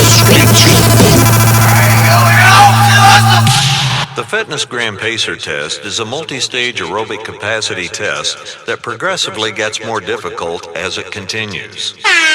The Fitness Gram Pacer test is a multi-stage aerobic capacity test that progressively gets more difficult as it continues.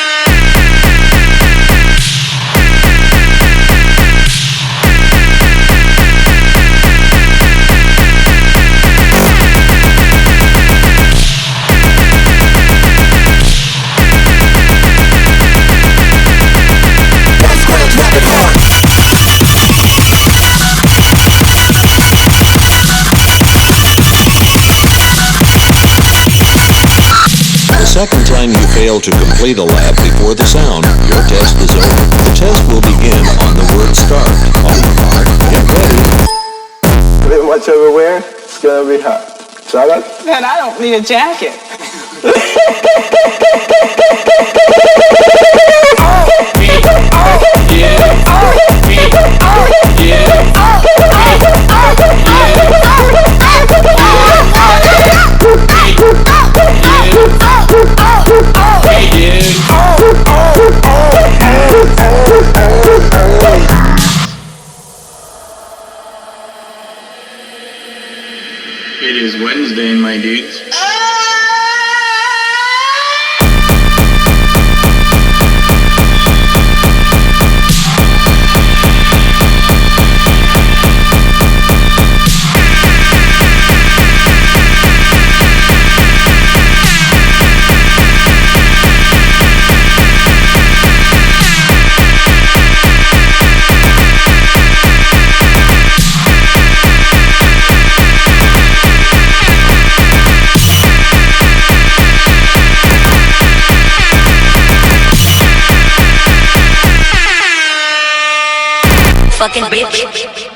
The second time you fail to complete a lap before the sound, your test is over. The test will begin on the word start. On your mark, get ready. With much overwear, it's gonna be hot. Try that? Man, I don't need a jacket. It is Wednesday, my dudes. Fucking bitch.